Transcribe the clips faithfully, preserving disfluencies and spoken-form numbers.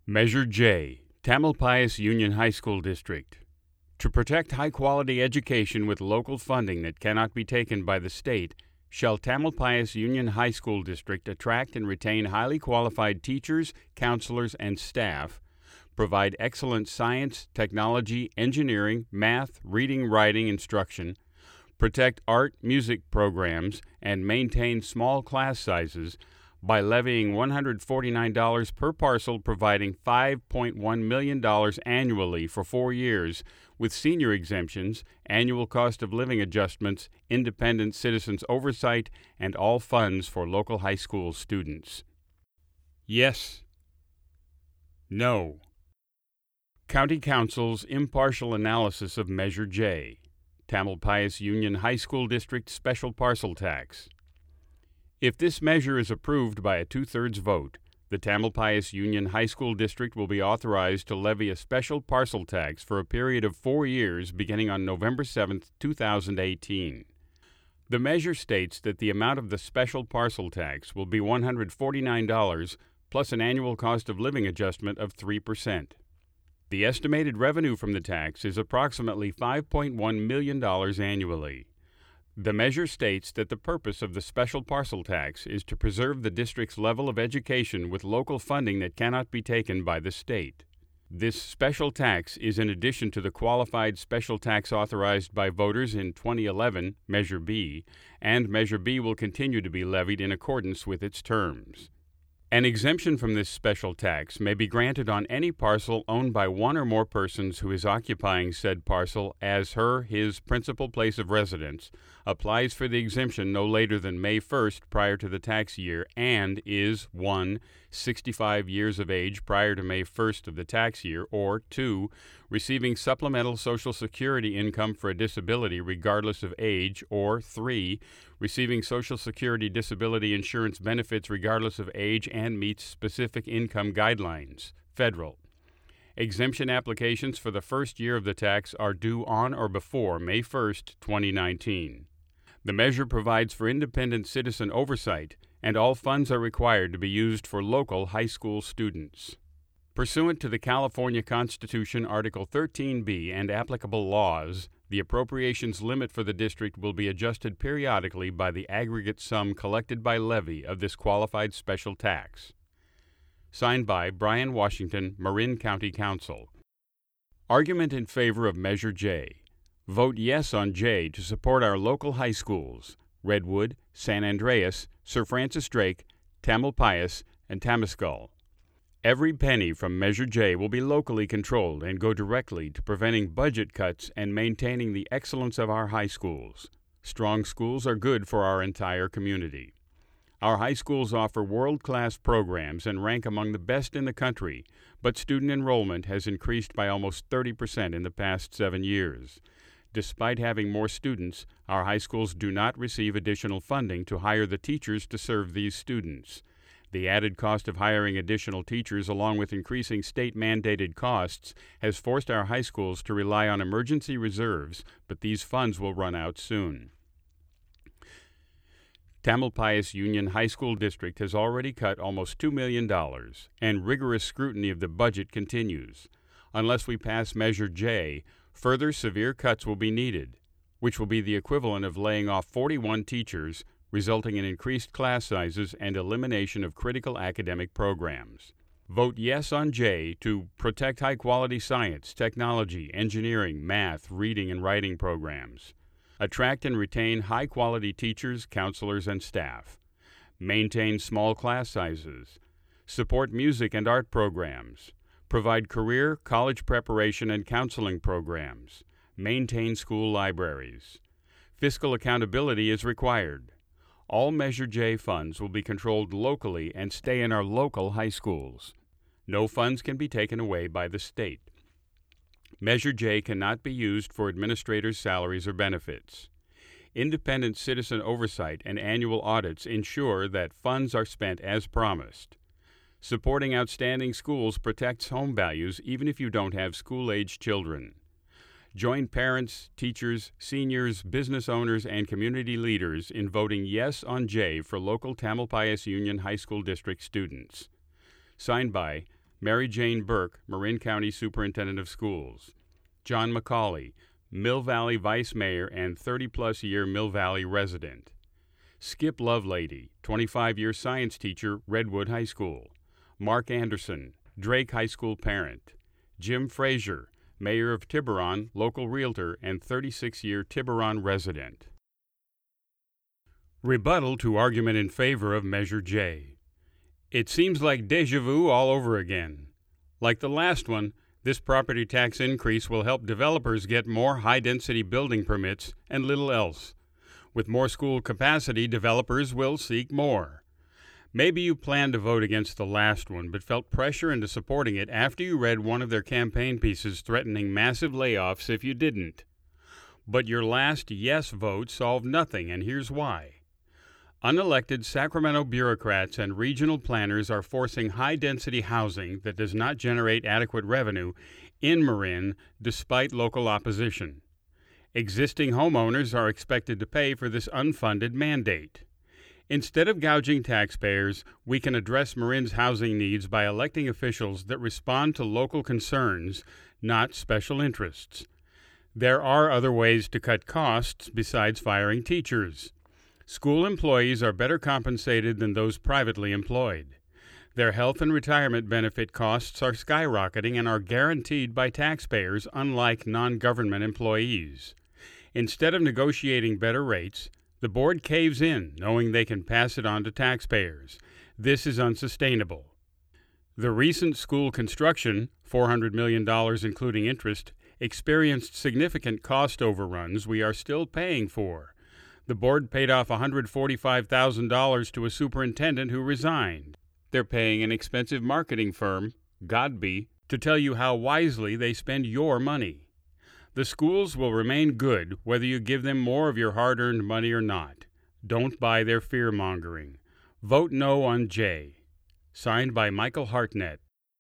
Measure J, Tamalpais Union High School District. To protect high-quality education with local funding that cannot be taken by the state, shall Tamalpais Union High School District attract and retain highly qualified teachers, counselors, and staff, provide excellent science, technology, engineering, math, reading, writing instruction, protect art, music programs, and maintain small class sizes by levying one hundred forty-nine dollars per parcel, providing five point one million dollars annually for four years, with senior exemptions, annual cost of living adjustments, independent citizens oversight, and all funds for local high school students. Yes. No. County Council's impartial analysis of Measure J, Tamalpais Union High School District Special Parcel Tax. If this measure is approved by a two-thirds vote, the Tamalpais Union High School District will be authorized to levy a special parcel tax for a period of four years beginning on November seventh, two thousand eighteen. The measure states that the amount of the special parcel tax will be one hundred forty-nine dollars plus an annual cost of living adjustment of three percent. The estimated revenue from the tax is approximately five point one million dollars annually. The measure states that the purpose of the special parcel tax is to preserve the district's level of education with local funding that cannot be taken by the state. This special tax is in addition to the qualified special tax authorized by voters in twenty eleven, Measure B, and Measure B will continue to be levied in accordance with its terms. An exemption from this special tax may be granted on any parcel owned by one or more persons who is occupying said parcel as her, his principal place of residence, applies for the exemption no later than May first prior to the tax year, and is one sixty-five years of age prior to May first of the tax year, or two receiving supplemental Social Security income for a disability regardless of age, or three receiving Social Security disability insurance benefits regardless of age and meets specific income guidelines, federal. Exemption applications for the first year of the tax are due on or before May first, twenty nineteen. The measure provides for independent citizen oversight, and all funds are required to be used for local high school students. Pursuant to the California Constitution, Article thirteen B, and applicable laws, the appropriations limit for the district will be adjusted periodically by the aggregate sum collected by levy of this qualified special tax. Signed by Brian Washington, Marin County Council. Argument in favor of Measure J. Vote yes on J to support our local high schools: Redwood, San Andreas, Sir Francis Drake, Tamalpais, and Temescal. Every penny from Measure J will be locally controlled and go directly to preventing budget cuts and maintaining the excellence of our high schools. Strong schools are good for our entire community. Our high schools offer world-class programs and rank among the best in the country, but student enrollment has increased by almost thirty percent in the past seven years. Despite having more students, our high schools do not receive additional funding to hire the teachers to serve these students. The added cost of hiring additional teachers, along with increasing state-mandated costs, has forced our high schools to rely on emergency reserves, but these funds will run out soon. Tamalpais Union High School District has already cut almost two million dollars, and rigorous scrutiny of the budget continues. Unless we pass Measure J, further severe cuts will be needed, which will be the equivalent of laying off forty-one teachers, resulting in increased class sizes and elimination of critical academic programs. Vote yes on J to protect high-quality science, technology, engineering, math, reading, and writing programs. Attract and retain high-quality teachers, counselors, and staff. Maintain small class sizes. Support music and art programs. Provide career, college preparation, and counseling programs. Maintain school libraries. Fiscal accountability is required. All Measure J funds will be controlled locally and stay in our local high schools. No funds can be taken away by the state. Measure J cannot be used for administrators' salaries or benefits. Independent citizen oversight and annual audits ensure that funds are spent as promised. Supporting outstanding schools protects home values even if you don't have school-age children. Join parents, teachers, seniors, business owners, and community leaders in voting yes on J for local Tamalpais Union High School District students. Signed by Mary Jane Burke, Marin County Superintendent of Schools. John McCauley, Mill Valley Vice Mayor and thirty-plus year Mill Valley resident. Skip Lovelady, twenty-five year science teacher, Redwood High School. Mark Anderson, Drake High School parent. Jim Frazier, Mayor of Tiburon, local realtor and thirty-six year Tiburon resident. Rebuttal to argument in favor of Measure J. It seems like déjà vu all over again. Like the last one, this property tax increase will help developers get more high-density building permits and little else. With more school capacity, developers will seek more. Maybe you planned to vote against the last one, but felt pressure into supporting it after you read one of their campaign pieces threatening massive layoffs if you didn't. But your last yes vote solved nothing, and here's why. Unelected Sacramento bureaucrats and regional planners are forcing high-density housing that does not generate adequate revenue in Marin despite local opposition. Existing homeowners are expected to pay for this unfunded mandate. Instead of gouging taxpayers, we can address Marin's housing needs by electing officials that respond to local concerns, not special interests. There are other ways to cut costs besides firing teachers. School employees are better compensated than those privately employed. Their health and retirement benefit costs are skyrocketing and are guaranteed by taxpayers, unlike non-government employees. Instead of negotiating better rates, the board caves in, knowing they can pass it on to taxpayers. This is unsustainable. The recent school construction, four hundred million dollars including interest, experienced significant cost overruns we are still paying for. The board paid off one hundred forty-five thousand dollars to a superintendent who resigned. They're paying an expensive marketing firm, Godby, to tell you how wisely they spend your money. The schools will remain good whether you give them more of your hard-earned money or not. Don't buy their fear-mongering. Vote no on J. Signed by Michael Hartnett.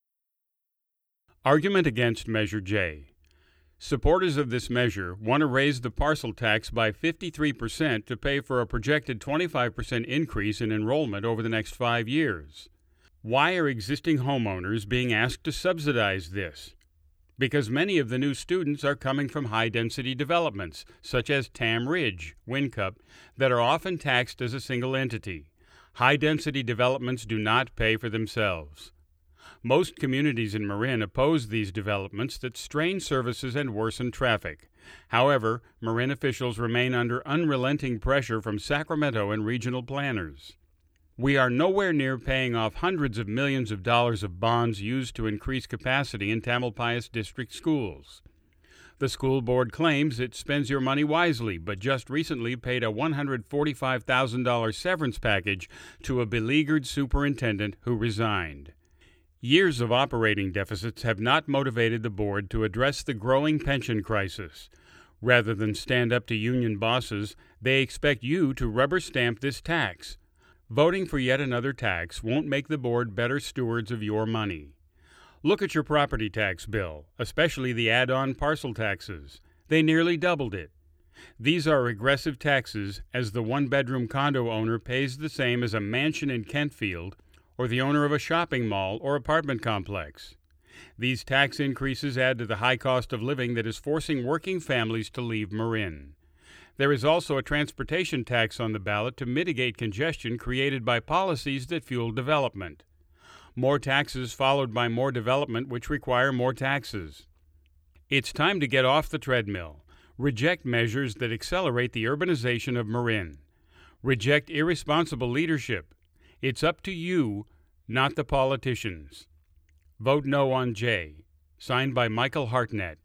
Argument against Measure J. Supporters of this measure want to raise the parcel tax by fifty-three percent to pay for a projected twenty-five percent increase in enrollment over the next five years. Why are existing homeowners being asked to subsidize this? Because many of the new students are coming from high-density developments, such as Tam Ridge, Wincup, that are often taxed as a single entity. High-density developments do not pay for themselves. Most communities in Marin oppose these developments that strain services and worsen traffic. However, Marin officials remain under unrelenting pressure from Sacramento and regional planners. We are nowhere near paying off hundreds of millions of dollars of bonds used to increase capacity in Tamalpais District schools. The school board claims it spends your money wisely, but just recently paid a one hundred forty-five thousand dollars severance package to a beleaguered superintendent who resigned. Years of operating deficits have not motivated the board to address the growing pension crisis. Rather than stand up to union bosses, they expect you to rubber stamp this tax. Voting for yet another tax won't make the board better stewards of your money. Look at your property tax bill, especially the add-on parcel taxes. They nearly doubled it. These are regressive taxes, as the one-bedroom condo owner pays the same as a mansion in Kentfield or the owner of a shopping mall or apartment complex. These tax increases add to the high cost of living that is forcing working families to leave Marin. There is also a transportation tax on the ballot to mitigate congestion created by policies that fuel development. More taxes followed by more development, which require more taxes. It's time to get off the treadmill. Reject measures that accelerate the urbanization of Marin. Reject irresponsible leadership. It's up to you, not the politicians. Vote no on J. Signed by Michael Hartnett.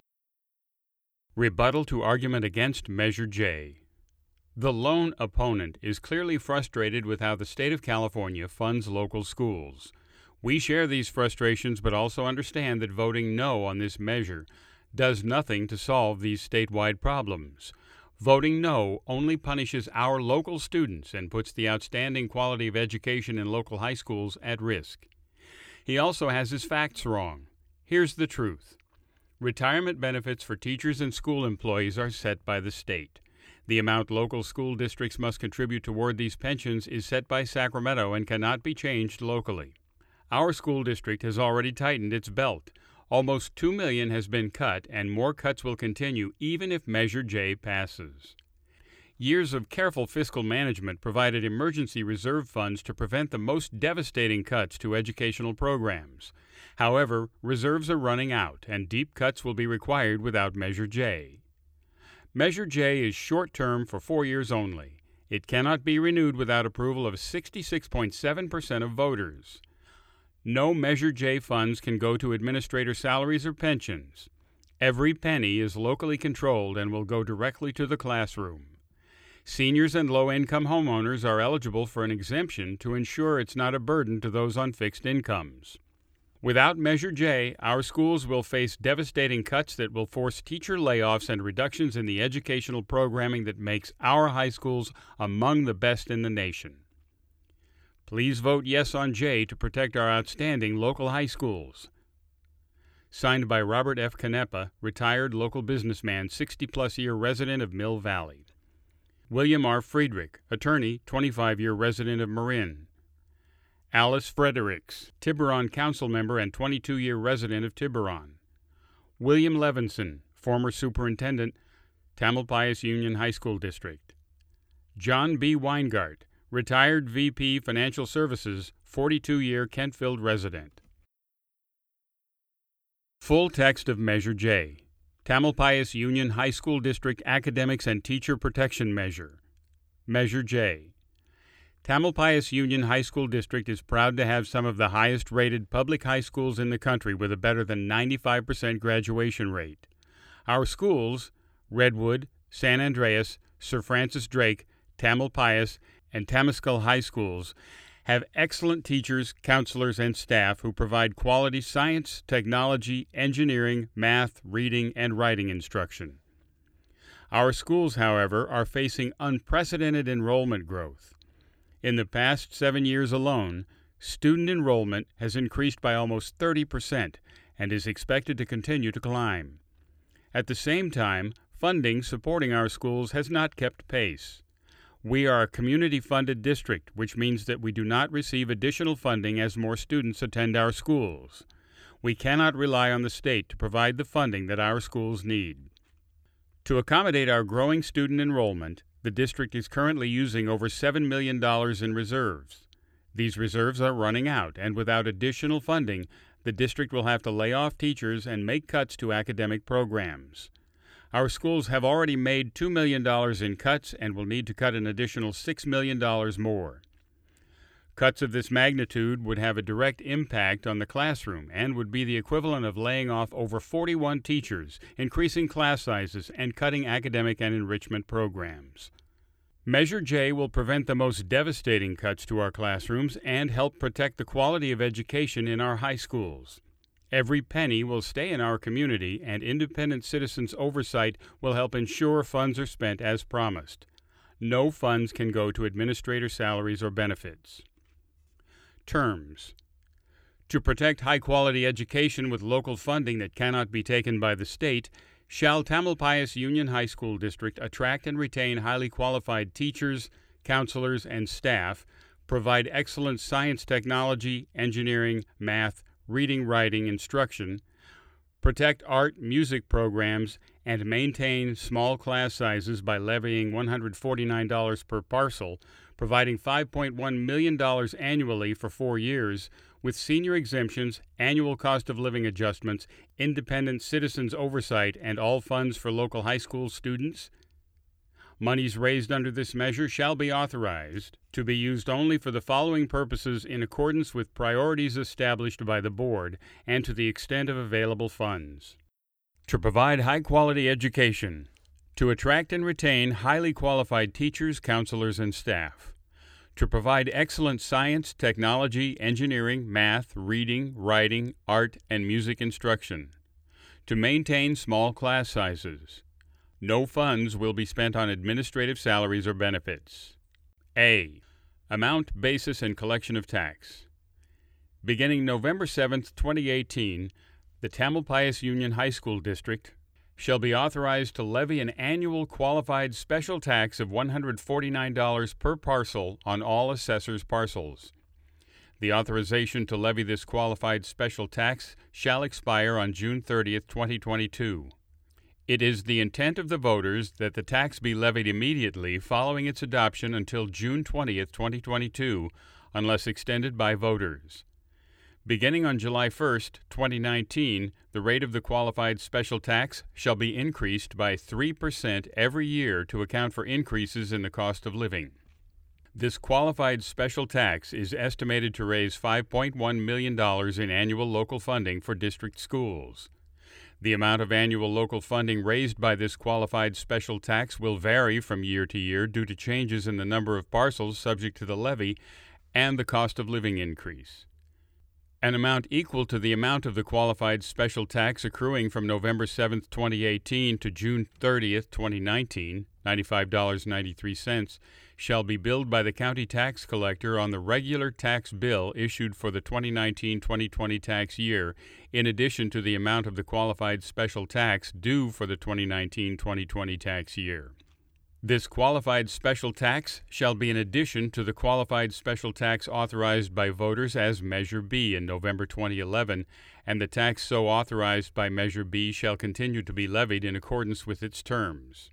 Rebuttal to argument against Measure J. The lone opponent is clearly frustrated with how the state of California funds local schools. We share these frustrations, but also understand that voting no on this measure does nothing to solve these statewide problems. Voting no only punishes our local students and puts the outstanding quality of education in local high schools at risk. He also has his facts wrong. Here's the truth. Retirement benefits for teachers and school employees are set by the state. The amount local school districts must contribute toward these pensions is set by Sacramento and cannot be changed locally. Our school district has already tightened its belt. Almost two million dollars has been cut, and more cuts will continue even if Measure J passes. Years of careful fiscal management provided emergency reserve funds to prevent the most devastating cuts to educational programs. However, reserves are running out, and deep cuts will be required without Measure J. Measure J is short-term for four years only. It cannot be renewed without approval of sixty-six point seven percent of voters. No Measure J funds can go to administrator salaries or pensions. Every penny is locally controlled and will go directly to the classroom. Seniors and low-income homeowners are eligible for an exemption to ensure it's not a burden to those on fixed incomes. Without Measure J, our schools will face devastating cuts that will force teacher layoffs and reductions in the educational programming that makes our high schools among the best in the nation. Please vote yes on J to protect our outstanding local high schools. Signed by Robert F. Canepa, retired local businessman, sixty-plus year resident of Mill Valley. William R. Friedrich, attorney, twenty-five year resident of Marin. Alice Fredericks, Tiburon council member and twenty-two year resident of Tiburon. William Levinson, former superintendent, Tamalpais Union High School District. John B. Weingart, retired V P Financial Services, forty-two year Kentfield resident. Full text of Measure J. Tamalpais Union High School District Academics and Teacher Protection Measure. Measure J. Tamalpais Union High School District is proud to have some of the highest-rated public high schools in the country with a better than ninety-five percent graduation rate. Our schools, Redwood, San Andreas, Sir Francis Drake, Tamalpais, and Temescal High Schools, have excellent teachers, counselors, and staff who provide quality science, technology, engineering, math, reading, and writing instruction. Our schools, however, are facing unprecedented enrollment growth. In the past seven years alone, student enrollment has increased by almost thirty percent and is expected to continue to climb. At the same time, funding supporting our schools has not kept pace. We are a community-funded district, which means that we do not receive additional funding as more students attend our schools. We cannot rely on the state to provide the funding that our schools need. To accommodate our growing student enrollment, the district is currently using over seven million dollars in reserves. These reserves are running out, and without additional funding, the district will have to lay off teachers and make cuts to academic programs. Our schools have already made two million dollars in cuts and will need to cut an additional six million dollars more. Cuts of this magnitude would have a direct impact on the classroom and would be the equivalent of laying off over forty-one teachers, increasing class sizes, and cutting academic and enrichment programs. Measure J will prevent the most devastating cuts to our classrooms and help protect the quality of education in our high schools. Every penny will stay in our community, and independent citizens' oversight will help ensure funds are spent as promised. No funds can go to administrator salaries or benefits. Terms. To protect high-quality education with local funding that cannot be taken by the state, shall Tamalpais Union High School District attract and retain highly qualified teachers, counselors, and staff, provide excellent science, technology, engineering, math, reading, writing, instruction, protect art, music programs, and maintain small class sizes by levying one hundred forty-nine dollars per parcel, providing five point one million dollars annually for four years, with senior exemptions, annual cost of living adjustments, independent citizens' oversight, and all funds for local high school students. Monies raised under this measure shall be authorized to be used only for the following purposes in accordance with priorities established by the Board and to the extent of available funds. To provide high-quality education, to attract and retain highly qualified teachers, counselors, and staff, to provide excellent science, technology, engineering, math, reading, writing, art, and music instruction, to maintain small class sizes. No funds will be spent on administrative salaries or benefits. A. Amount, basis, and collection of tax. Beginning November seventh, twenty eighteen, the Tamalpais Union High School District shall be authorized to levy an annual qualified special tax of one hundred forty-nine dollars per parcel on all assessors' parcels. The authorization to levy this qualified special tax shall expire on June thirtieth, twenty twenty-two. It is the intent of the voters that the tax be levied immediately following its adoption until June twentieth, twenty twenty-two, unless extended by voters. Beginning on July first, twenty nineteen, the rate of the qualified special tax shall be increased by three percent every year to account for increases in the cost of living. This qualified special tax is estimated to raise five point one million dollars in annual local funding for district schools. The amount of annual local funding raised by this qualified special tax will vary from year to year due to changes in the number of parcels subject to the levy and the cost of living increase. An amount equal to the amount of the qualified special tax accruing from November seventh, twenty eighteen to June thirtieth, twenty nineteen, ninety-five dollars and ninety-three cents, shall be billed by the county tax collector on the regular tax bill issued for the twenty nineteen twenty twenty tax year, in addition to the amount of the qualified special tax due for the twenty nineteen twenty twenty tax year. This qualified special tax shall be in addition to the qualified special tax authorized by voters as Measure B in November twenty eleven, and the tax so authorized by Measure B shall continue to be levied in accordance with its terms.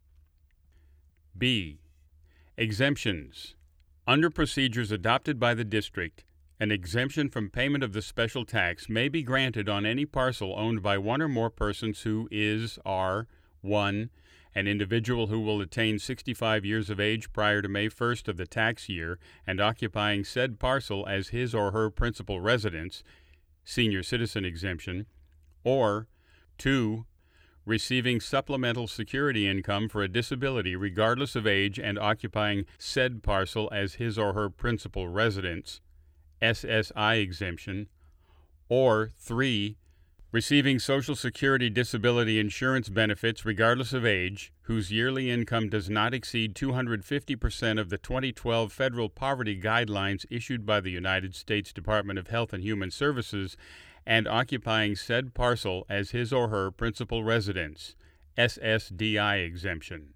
B. Exemptions. Under procedures adopted by the district, an exemption from payment of the special tax may be granted on any parcel owned by one or more persons who is, are, one. An individual who will attain sixty-five years of age prior to May first of the tax year and occupying said parcel as his or her principal residence, senior citizen exemption, or two. Receiving supplemental security income for a disability regardless of age and occupying said parcel as his or her principal residence, S S I exemption, or three. Receiving Social Security disability insurance benefits regardless of age, whose yearly income does not exceed two hundred fifty percent of the twenty twelve federal poverty guidelines issued by the United States Department of Health and Human Services, and occupying said parcel as his or her principal residence, S S D I exemption.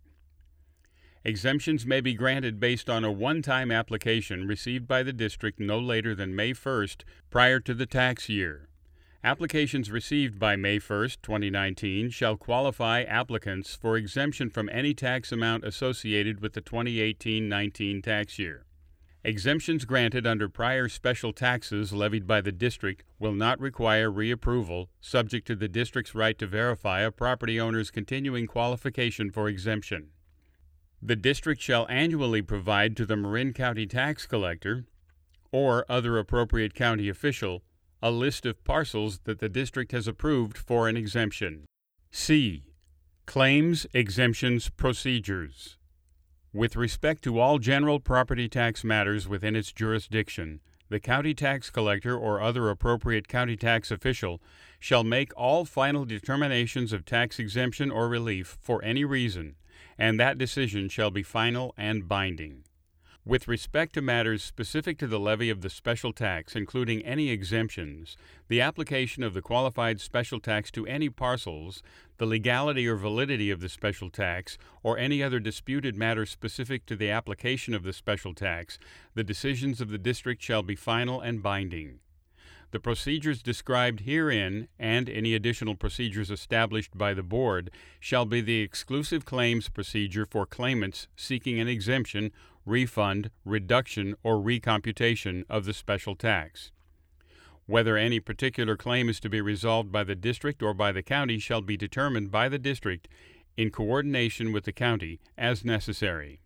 Exemptions may be granted based on a one-time application received by the district no later than May first prior to the tax year. Applications received by May first, twenty nineteen shall qualify applicants for exemption from any tax amount associated with the twenty eighteen nineteen tax year. Exemptions granted under prior special taxes levied by the district will not require reapproval, subject to the district's right to verify a property owner's continuing qualification for exemption. The district shall annually provide to the Marin County Tax Collector or other appropriate county official a list of parcels that the district has approved for an exemption. C. Claims, Exemptions, Procedures. With respect to all general property tax matters within its jurisdiction, the county tax collector or other appropriate county tax official shall make all final determinations of tax exemption or relief for any reason, and that decision shall be final and binding. With respect to matters specific to the levy of the special tax, including any exemptions, the application of the qualified special tax to any parcels, the legality or validity of the special tax, or any other disputed matter specific to the application of the special tax, the decisions of the district shall be final and binding. The procedures described herein, and any additional procedures established by the Board, shall be the exclusive claims procedure for claimants seeking an exemption, refund, reduction, or recomputation of the special tax. Whether any particular claim is to be resolved by the district or by the county shall be determined by the district in coordination with the county as necessary.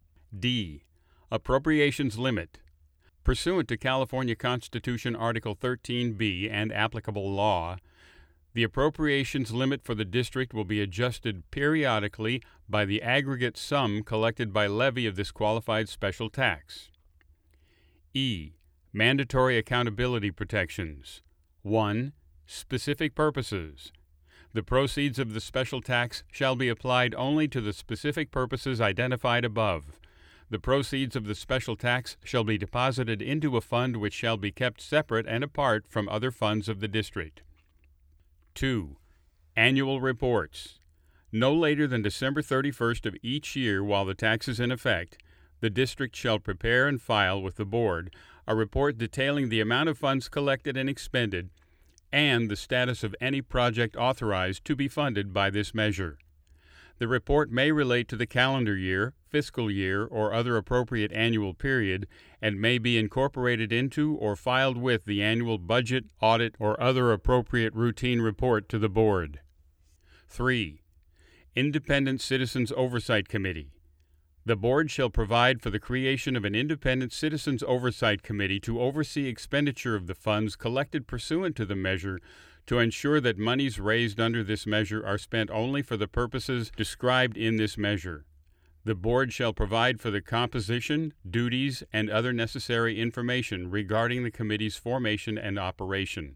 D. Appropriations Limit. Pursuant to California Constitution Article thirteen B and applicable law, the appropriations limit for the district will be adjusted periodically by the aggregate sum collected by levy of this qualified special tax. E. Mandatory accountability protections. one. Specific purposes. The proceeds of the special tax shall be applied only to the specific purposes identified above. The proceeds of the special tax shall be deposited into a fund which shall be kept separate and apart from other funds of the district. two. Annual reports. No later than December thirty-first of each year while the tax is in effect, the district shall prepare and file with the Board a report detailing the amount of funds collected and expended, and the status of any project authorized to be funded by this measure. The report may relate to the calendar year, fiscal year, or other appropriate annual period, and may be incorporated into or filed with the annual budget, audit, or other appropriate routine report to the Board. three. Independent Citizens Oversight Committee. The Board shall provide for the creation of an Independent Citizens Oversight Committee to oversee expenditure of the funds collected pursuant to the measure, to ensure that monies raised under this measure are spent only for the purposes described in this measure. The Board shall provide for the composition, duties, and other necessary information regarding the committee's formation and operation.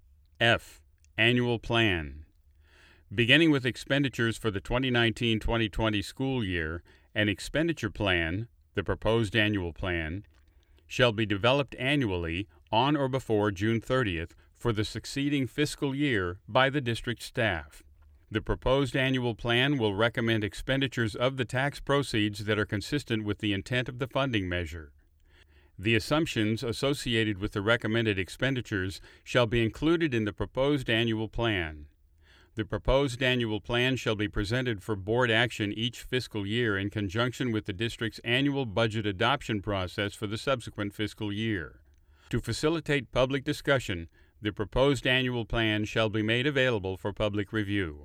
F. Annual Plan. Beginning with expenditures for the twenty nineteen twenty twenty school year, an expenditure plan, the proposed annual plan, shall be developed annually on or before June thirtieth for the succeeding fiscal year by the district staff. The proposed annual plan will recommend expenditures of the tax proceeds that are consistent with the intent of the funding measure. The assumptions associated with the recommended expenditures shall be included in the proposed annual plan. The proposed annual plan shall be presented for board action each fiscal year in conjunction with the district's annual budget adoption process for the subsequent fiscal year. To facilitate public discussion, the proposed annual plan shall be made available for public review.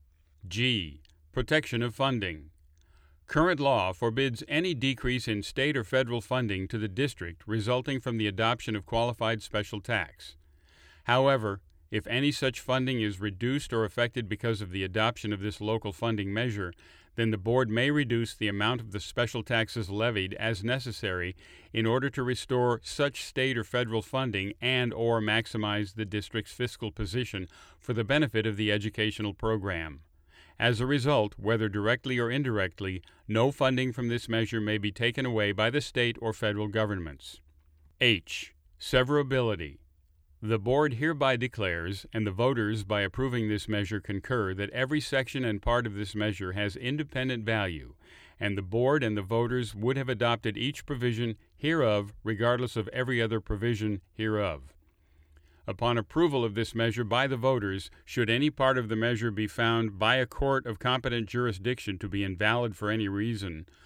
G. Protection of funding. Current law forbids any decrease in state or federal funding to the district resulting from the adoption of qualified special tax. However, if any such funding is reduced or affected because of the adoption of this local funding measure, then the Board may reduce the amount of the special taxes levied as necessary in order to restore such state or federal funding and or maximize the district's fiscal position for the benefit of the educational program. As a result, whether directly or indirectly, no funding from this measure may be taken away by the state or federal governments. H. Severability. The Board hereby declares, and the voters by approving this measure concur, that every section and part of this measure has independent value, and the Board and the voters would have adopted each provision hereof regardless of every other provision hereof. Upon approval of this measure by the voters, should any part of the measure be found by a court of competent jurisdiction to be invalid for any reason,